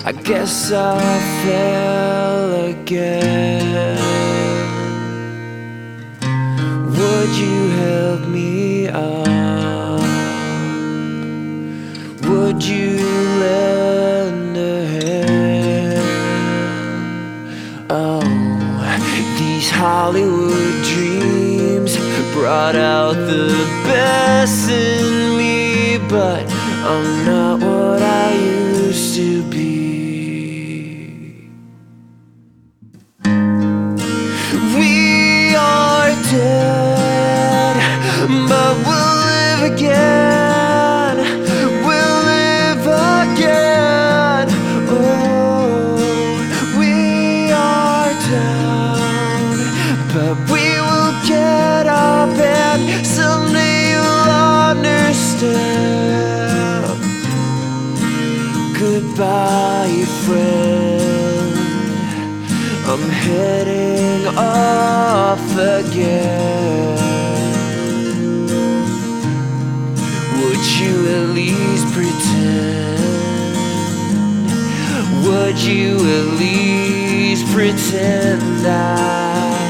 I guess I fell again. Would you help me up? Would you lend a hand? Oh, these Hollywood dreams brought out the best in me, but I'm not what I used to be. We are dead, but we'll live again. We'll live again. Oh, we are down, but we will get up, and someday you'll understand. Goodbye, friend, I'm heading off again. Would you at least pretend? Would you at least pretend that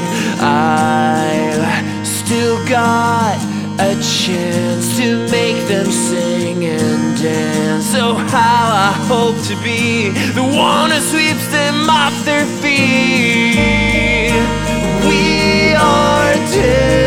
I've still got a chance to make them sing and dance? Oh, how I hope to be the one who sweeps them off their feet. We are dead.